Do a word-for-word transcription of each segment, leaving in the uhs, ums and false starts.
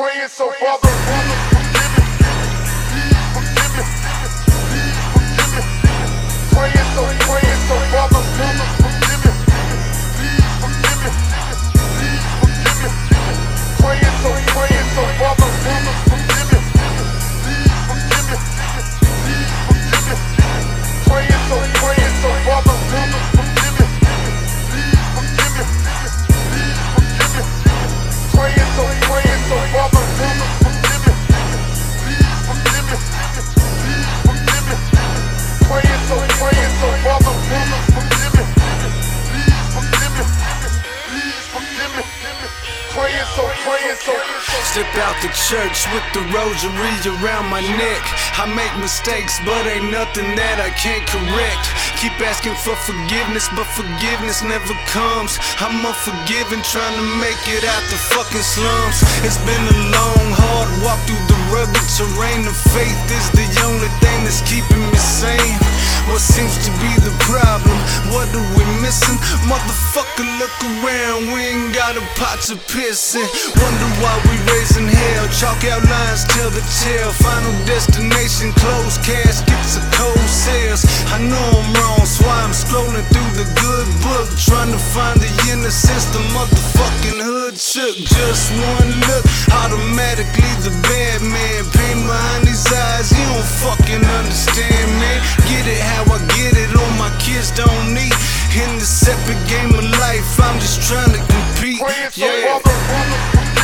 Praying so Father, forgive me, please forgive me, please forgive me. Praying so, praying so Father, forgive me, please forgive me, please forgive me. Praying so, praying so Father, forgive me, please forgive me, please forgive me. Praying so, praying so Father, forgive me, please forgive me, please forgive me. Praying so, praying so Father, forgive me, please forgive me, please forgive me. Praying so, praying so Father, forgive me, please forgive me, please forgive me. Praying so, praying so. Step out the church with the rosary around my neck. I make mistakes, but ain't nothing that I can't correct. Keep asking for forgiveness, but forgiveness never comes. I'm unforgiving, trying to make it out the fucking slums. It's been a long, hard walk through the rugged terrain. The faith is the only thing that's keeping me sane. What seems to be the problem? What are we missing? Motherfucker, look around, we ain't got a pot to piss in. Wonder why we raising hell. Chalk out lines, tell the tale. Final destination, closed caskets or cold sales. I know I'm wrong, so I'm scrolling through the good book, trying to find the innocence the motherfucking hood took. Just one look, automatically the bad man. Pain behind these eyes, you don't fucking understand, man. Get it how I get it, all my kids don't need. In this epic game of life, I'm just trying to compete. Praying so Yeah. Father, forgive me,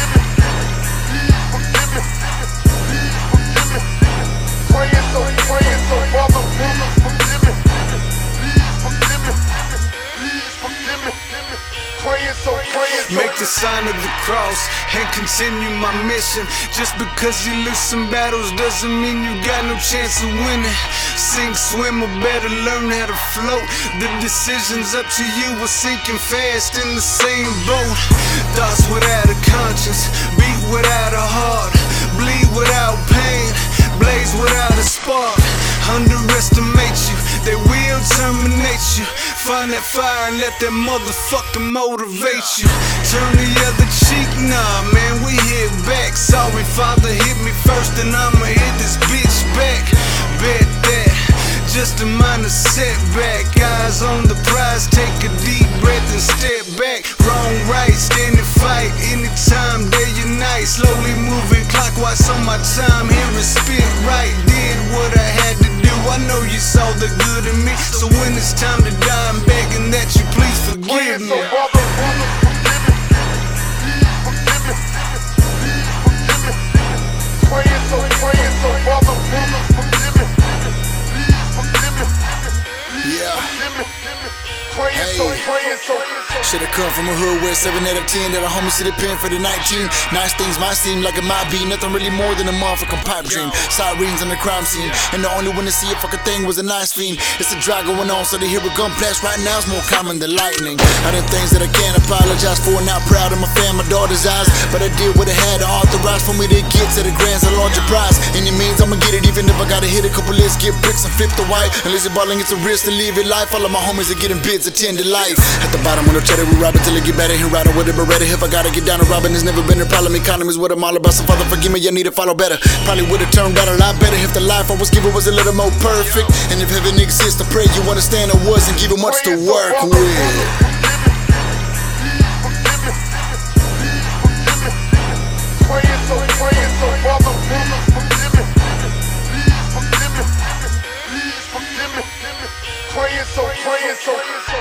please forgive me, please forgive me. Praying so, praying so Father, forgive me, please forgive me, please forgive me. Praying so, praying so. Make the sign of the cross and continue my mission. Just because you lose some battles doesn't mean you got no chance of winning. Sink, swim, or better learn how to float. The decision's up to you, we're sinking fast in the same boat. Thoughts without a conscience, beat without a heart, bleed without pain, blaze without a spark. Underestimate you, they will terminate you. Find that fire and let that motherfucker motivate you. Turn the other cheek, nah man, we hit back. Sorry father, hit me first and I'ma hit this bitch back. Bet that, just a minor setback. Eyes on the prize, take a deep breath and step back. Wrong, right, stand and fight, anytime, day or night. Slowly moving clockwise, so my time here is spent right. Did what I had to do, I know you saw the good in me. So when it's time to die, I'm begging that you please forgive Praying me. so Father, forgive me, please forgive me, please forgive me. Praying so, praying so Father, forgive me, please forgive me, Yeah. forgive me. Praying so, praying so. Should've come from a hood where seven out of ten that a homie sit pen for the nineteen. Nice things might seem like it might be nothing really more than a motherfucking pipe dream. Sirens on the crime scene, and the only one to see a fucking thing was a nice fiend. It's a dry going on, so to hear a gun blast right now is more common than lightning. I done things that I can't apologize for, not proud of my fam, my daughter's eyes, but I did what I had to authorize for me to get to the grand's a larger prize. Any means I'ma get it, even if I gotta hit a couple lists, get bricks and flip the white. Unless you're balling, it's a risk to leave it life. All of my homies are getting bids, attend to life. At the bottom, when the cheddar, we rob it till it get better. Here riding with it, but ready. If I gotta get down to robbing, it's never been a problem. Economy's what I'm all about, so Father, forgive me, I need to follow better. Probably would've turned out a lot better if the life I was given was a little more perfect. And if heaven exists, I pray you understand I wasn't given much to work with. Praying so, praying so Father, forgive me, please forgive me, please forgive me. Praying so, praying so.